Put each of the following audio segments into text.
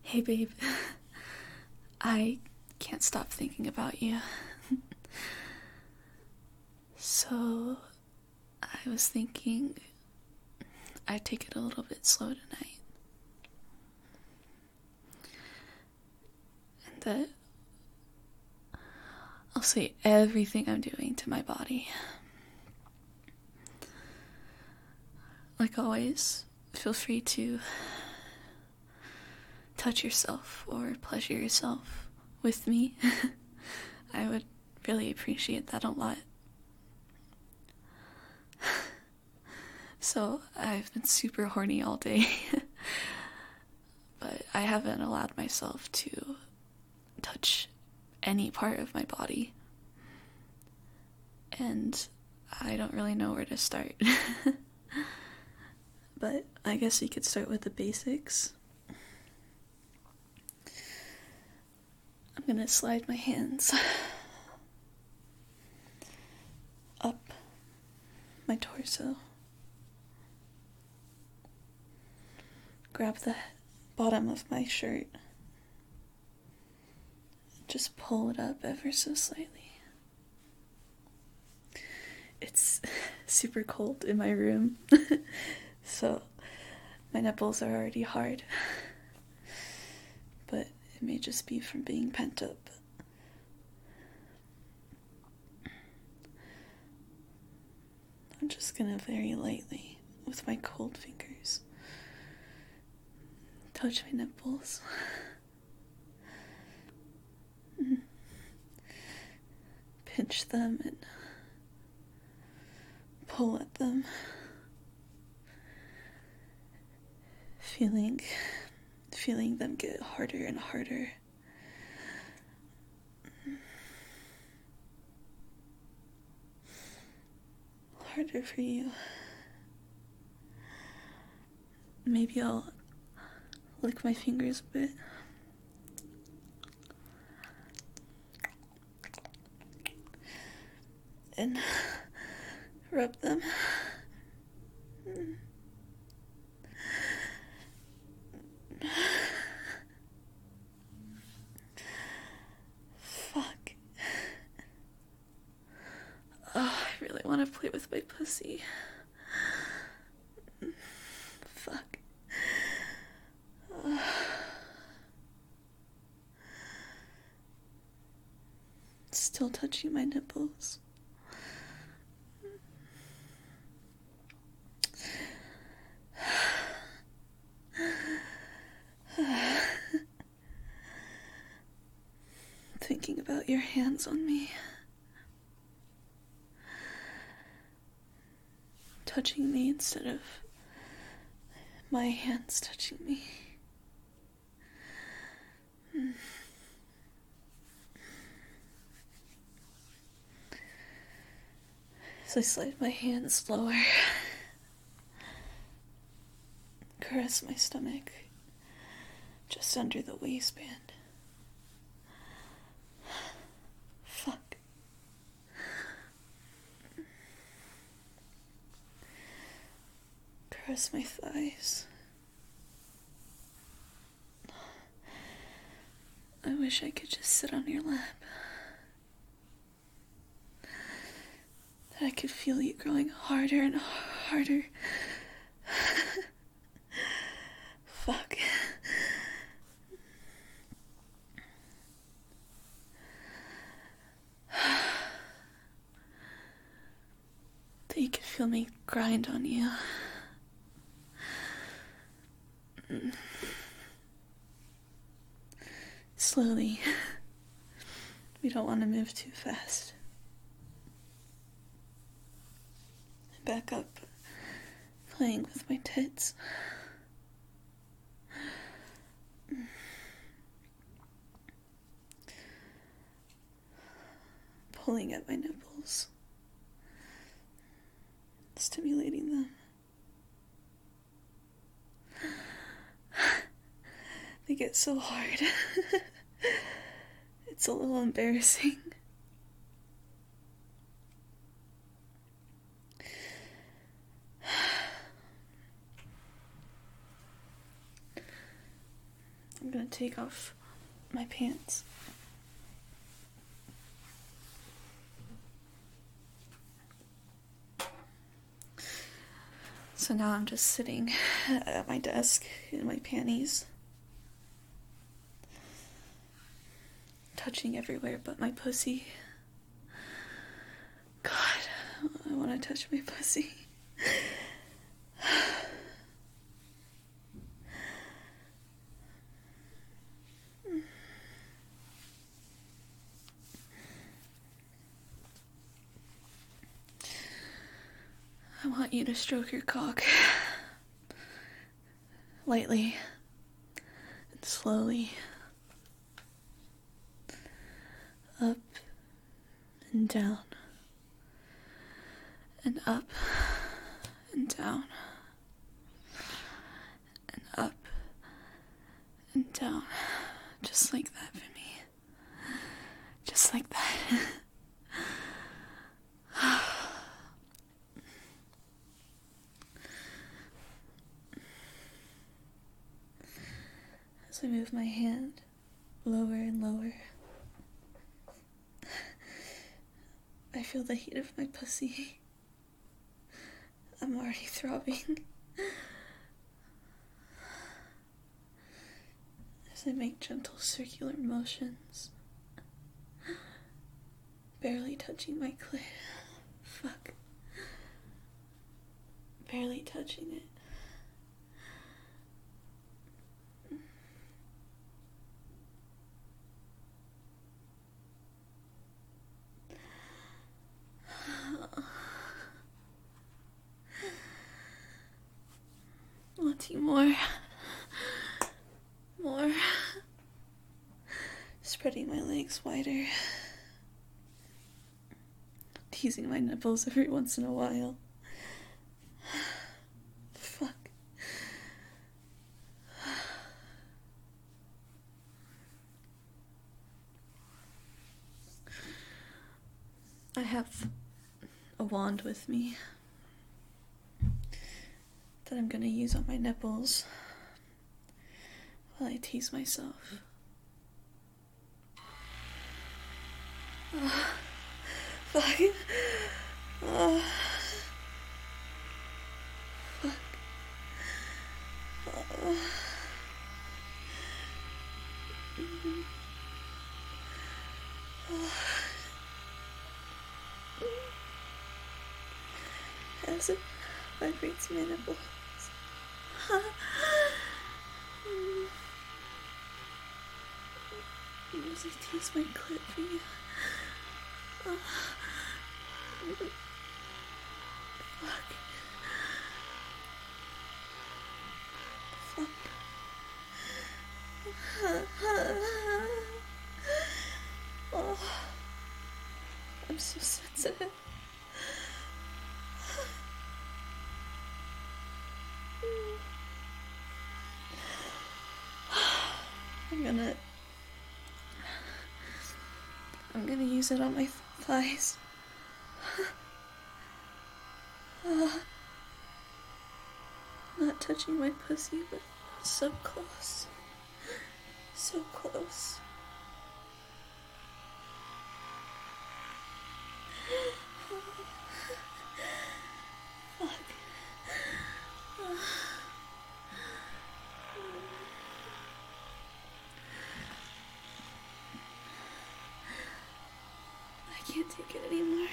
Hey babe, I can't stop thinking about you. So, I was thinking I'd take it a little bit slow tonight. And that I'll say everything I'm doing to my body. Like always, feel free to touch yourself or pleasure yourself with me. I would really appreciate that a lot. So, I've been super horny all day, but I haven't allowed myself to touch any part of my body. And I don't really know where to start. But I guess we could start with the basics. I'm gonna slide my hands up my torso. Grab the bottom of my shirt. Just pull it up ever so slightly. It's super cold in my room, so my nipples are already hard. But it may just be from being pent up. I'm just gonna very lightly, with my cold fingers, touch my nipples. Pinch them and pull at them. Feeling them get harder and harder. Harder for you. Maybe I'll lick my fingers a bit. And rub them. Fuck. Oh, I really want to play with my pussy. Fuck. Still touching my nipples. Thinking about your hands on me. Touching me instead of my hands touching me. So I slide my hands lower. Caress my stomach. Just under the waistband. Fuck. Caress my thighs. I wish I could just sit on your lap. That I could feel you growing harder and harder. Fuck. That you could feel me grind on you. Slowly. We don't want to move too fast. Back up, playing with my tits. Pulling at my nipples. Stimulating them. They get so hard. It's a little embarrassing. I'm gonna take off my pants. So now I'm just sitting at my desk in my panties, touching everywhere but my pussy. God, I want to touch my pussy. I want you to stroke your cock lightly and slowly, up and down, and up and down, and up and down, just like that for me, just like that. As I move my hand lower and lower, I feel the heat of my pussy. I'm already throbbing. As I make gentle circular motions, barely touching my clit. Fuck. Barely touching it. Wanting more. More. Spreading my legs wider. Teasing my nipples every once in a while. Fuck. I have a wand with me that I'm gonna use on my nipples while I tease myself. Fuck. Fuck. As it vibrates my nipples. As I tease my clit for you. Fuck. Oh, I'm so sensitive. I'm gonna use it on my thighs. Not touching my pussy, but so close. So close. Fuck. I can't take it anymore.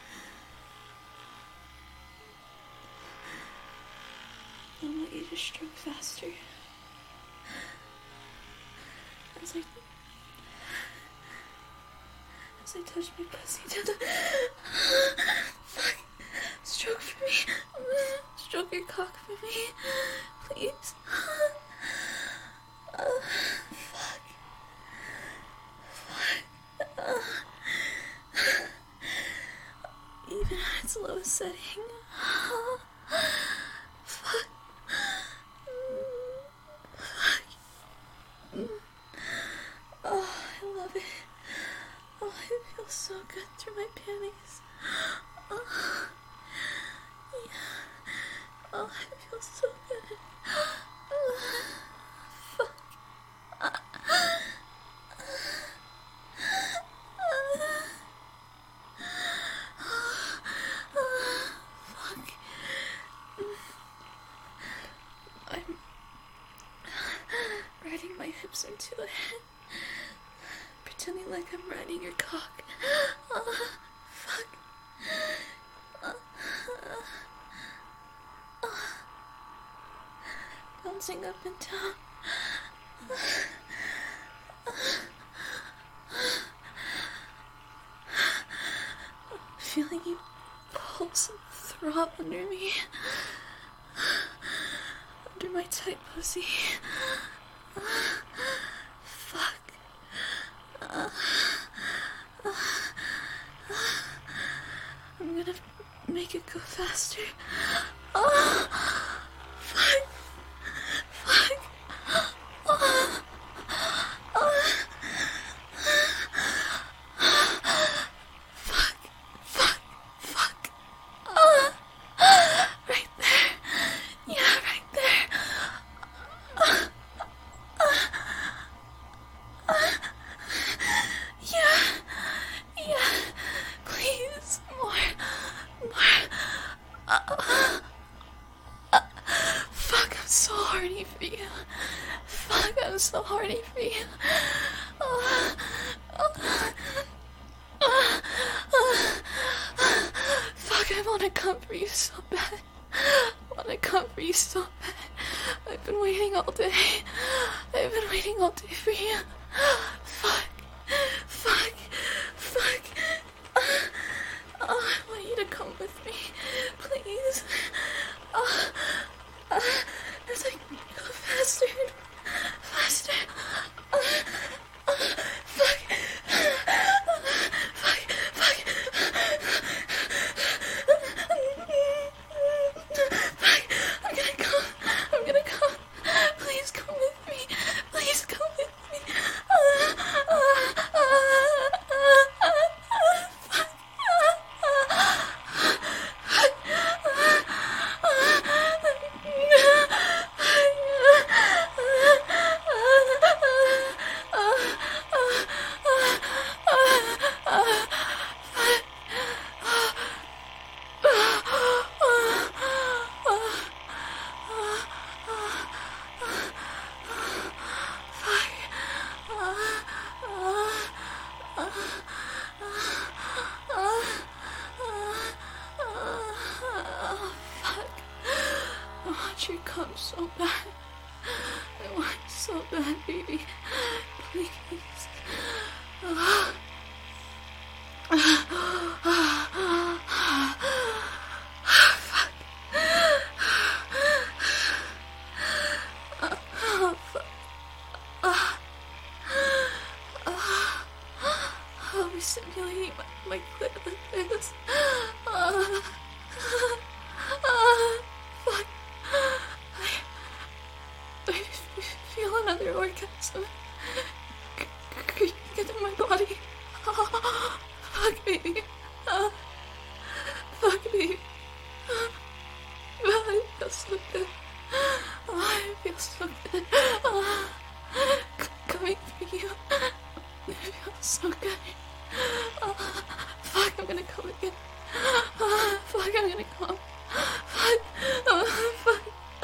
I want you to stroke faster. As I touch my pussy to the... Fuck. Stroke for me. Stroke your cock for me. Please. Fuck. Fuck. Even at its lowest setting. Fuck. Oh, I love it. Oh, it feels so good through my panties. Oh, yeah. Oh, it feels so good. Fuck. lips into it, pretending like I'm riding your cock. Fuck. Bouncing up and down. Feeling you pulse and throb under me. Under my tight pussy. Fuck. I'm gonna make it go faster. Fuck. Fuck. Right there. Yeah, right there. Yeah. Please, more. Fuck, I'm so horny for you. Fuck, I'm so horny for you. Fuck, I wanna come for you so bad. I've been waiting all day. I've been waiting all day for you. Fuck. I want you to come with me, please. As I go faster. Fuck. I'm gonna come. Please come with me. I want you to come so bad. I want you so bad, baby. Please. I'll be simulating my clit like this. Fuck. I feel another orgasm. Get in my body. Fuck, baby. Fuck, baby. I feel so good. I feel so good. Coming for you. It feels so good. Fuck, I'm gonna come again. Fuck, I'm gonna come. Fuck. Fuck.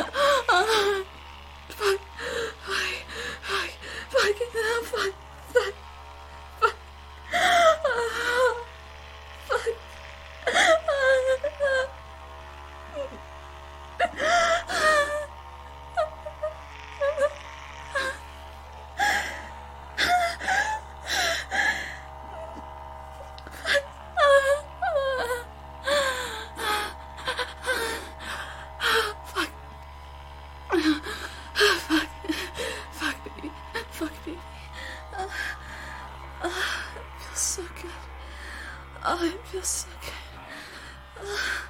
So good. Oh, it feels so good.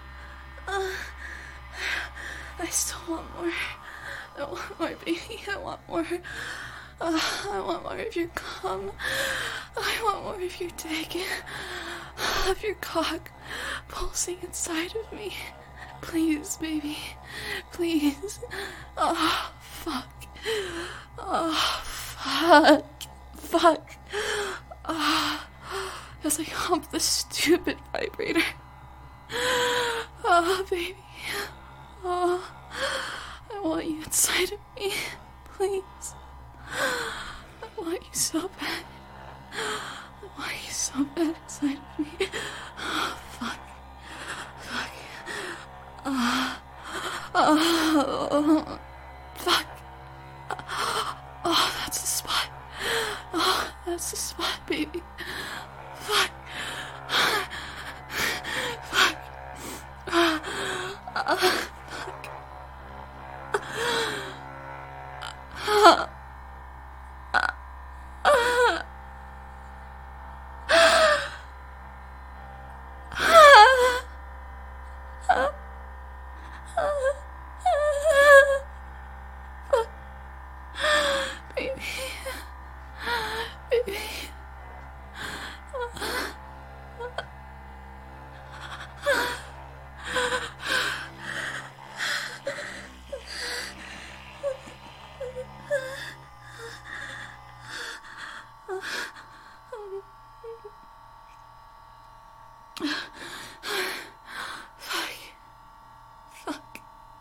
I still want more. I want more, baby. I want more. I want more of your cum. I want more of your dick. Of your cock pulsing inside of me. Please, baby. Please. Oh, fuck. Oh, fuck. Fuck. As I hump the stupid vibrator. Oh, baby. Oh, I want you inside of me. Please. so bad? Why are you so bad inside of me? Oh, fuck. Fuck. Fuck. Oh, that's the spot. Oh, that's the spot, baby. Fuck. Fuck. Baby. Baby. Fuck. Fuck.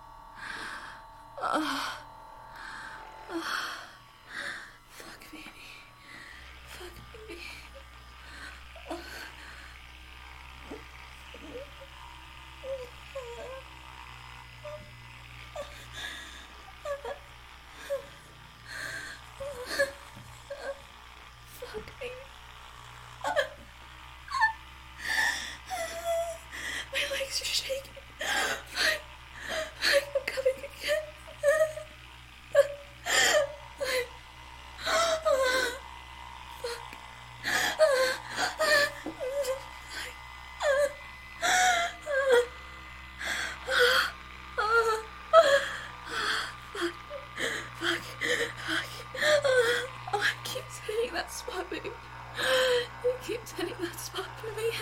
Fuck, baby. Fuck, baby. Fuck, baby. My legs are shaking. Fuck. I'm coming again. Oh, it keeps hitting that spot, baby. It keeps hitting that spot for me.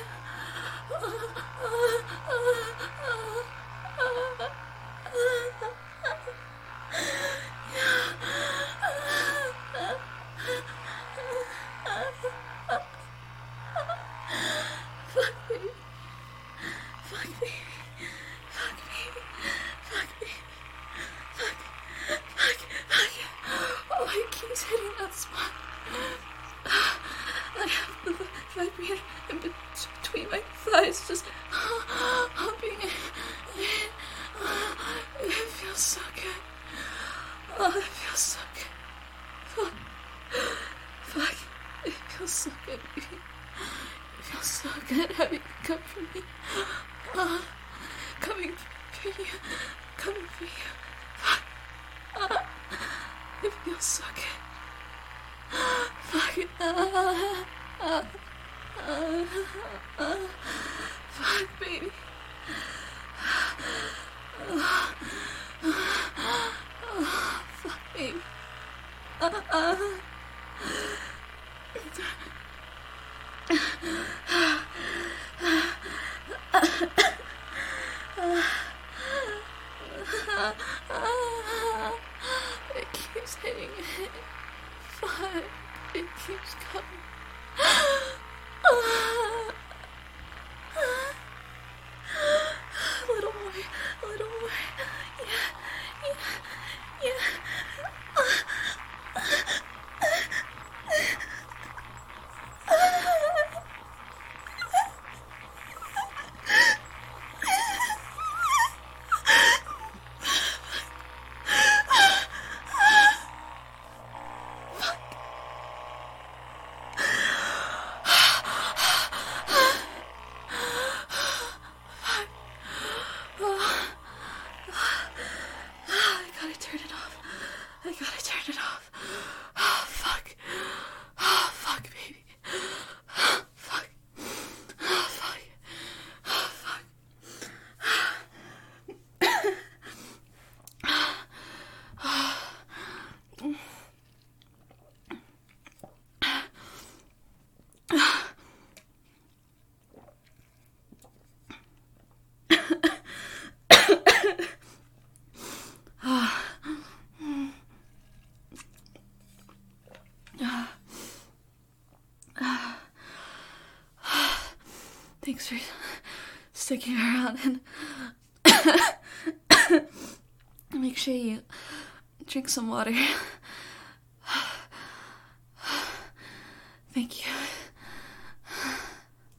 Fuck, baby. Fuck, baby. Fuck, baby. Fuck, baby. Fuck. Fuck. Fuck. Oh, it keeps hitting that spot. I have the vibrator in between my thighs, just humping it. It feels so good. Oh, it feels so good. Fuck. Fuck. It feels so good, baby. It feels so good having you come for me. Coming for you. Coming for you. Fuck. It feels so good. Fuck. Fuck, baby. Fuck, baby. It keeps hitting it. Fuck. It keeps coming. A little more. A little more. Yeah. Yeah. I gotta turn it off. Oh, fuck. Oh, fuck, baby. Oh, fuck. Oh, fuck. Oh, fuck. Thanks for sticking around, and make sure you drink some water. Thank you.